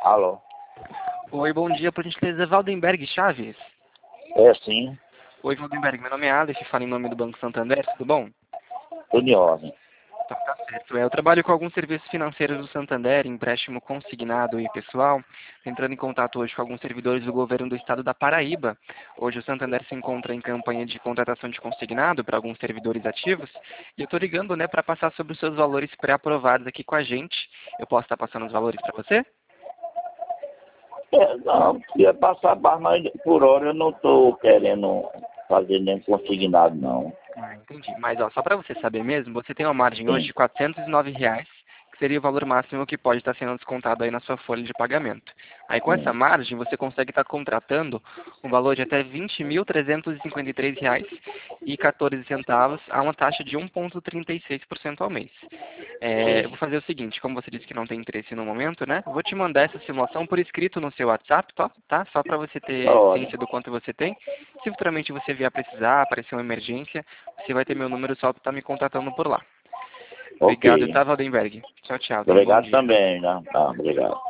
Alô? Oi, bom dia, por gentileza, Valdenberg Chaves. É sim, Oi, Valdenberg, meu nome é Alex, falo em nome do Banco Santander, tudo bom? tudo em ordem. Tá certo. Eu trabalho com alguns serviços financeiros do Santander, empréstimo consignado e pessoal, entrando em contato hoje com alguns servidores do governo do estado da Paraíba. Hoje o Santander se encontra em campanha de contratação de consignado para alguns servidores ativos, e eu estou ligando, né, para passar sobre os seus valores pré-aprovados aqui com a gente. Eu posso estar passando os valores para você? Não, ia passar barra, mas por hora eu não estou querendo fazer nem consignado, não. Ah, entendi. Mas ó, só para você saber mesmo, você tem uma margem hoje Sim, de R$ 409, que seria o valor máximo que pode estar sendo descontado aí na sua folha de pagamento. Aí com essa sim. margem, você consegue estar contratando um valor de até R$ 20.353,14 a uma taxa de 1,36% ao mês. Eu vou fazer o seguinte, como você disse que não tem interesse no momento, né? Eu vou te mandar essa simulação por escrito no seu WhatsApp, tá? Só para você ter Olha, ciência do quanto você tem. Se futuramente você vier precisar, aparecer uma emergência, você vai ter meu número, só para estar me contatando por lá. ok. Obrigado, tá, Valdenberg? Tchau, tchau. Tenha um bom Obrigado dia. também, né? Tá, obrigado.